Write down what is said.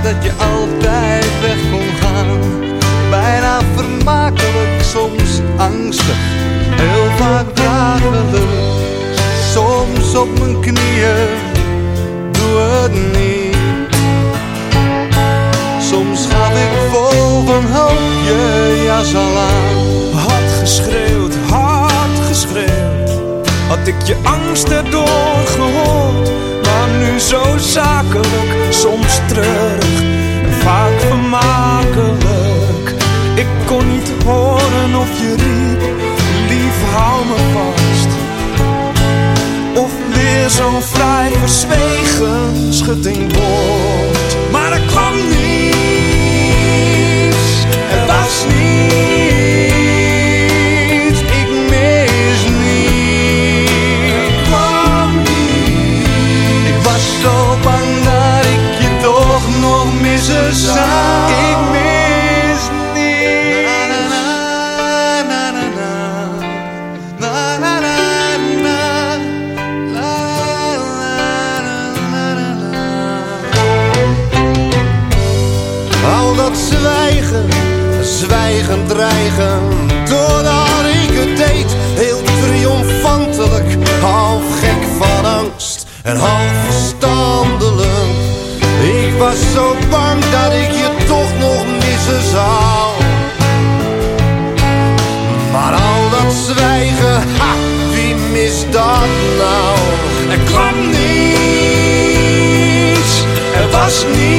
dat je altijd weg kon gaan. Bijna vermakelijk, soms angstig, heel vaak drageloos. Soms op mijn knieën, doe het niet. Soms gaf ik vol van hoop je jas al aan. Hard geschreeuwd, had ik je angst erdoor gehoord. Maar nu zo zakelijk, soms treurig en vaak vermakelijk. Ik kon niet horen of je riep, lief hou me vast. Of weer zo'n vrij verzwegen schutting wordt. Maar er kwam niets, er was niets, ik mis niet. Er kwam niets. Ik was zo bang dat ik je toch nog missen zou. Ik mis niet. Na na na na na na na na na na. Al dat zwijgen, dreigen, doordat ik het deed, heel triomfantelijk, half gek van angst en half verstandelijk. Ik was zo bang dat ik je toch nog missen zou. Maar al dat zwijgen, ha, wie mist dat nou? Er kwam niets, er was niets.